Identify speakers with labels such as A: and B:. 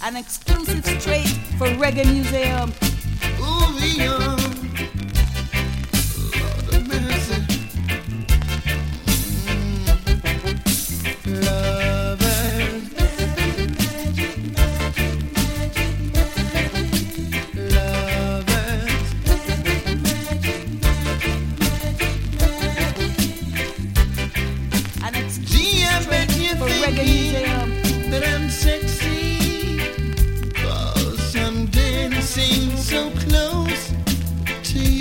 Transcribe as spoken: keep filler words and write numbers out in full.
A: An exclusive straight for Reggae Museum.
B: Ooh, yeah. Lord of mercy. Mm. Lovers. Lovers.
A: An exclusive
B: Gee, I
A: straight
B: bet you
A: for
B: think
A: Reggae Museum.
B: that I'm sexy, 'cause I'm dancing so close.